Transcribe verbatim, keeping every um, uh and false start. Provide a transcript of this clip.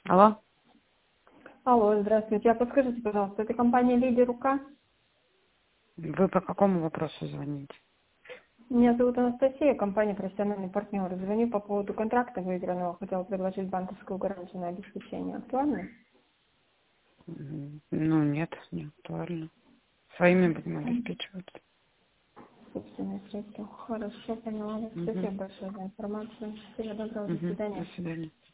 Алло? Алло, здравствуйте. А подскажите, пожалуйста, это компания «Лидер УК»? Вы по какому вопросу звоните? Меня зовут Анастасия, компания «Профессиональный партнер». Звоню по поводу контракта выигранного. Хотела предложить банковскую гарантию на обеспечение. Актуально? Мгм. Ну, нет, не актуально. Своими будем обеспечивать. Собственные средства. Хорошо, поняла вас. Угу. Спасибо большое за информацию. Всего доброго, до Угу. До свидания. свидания.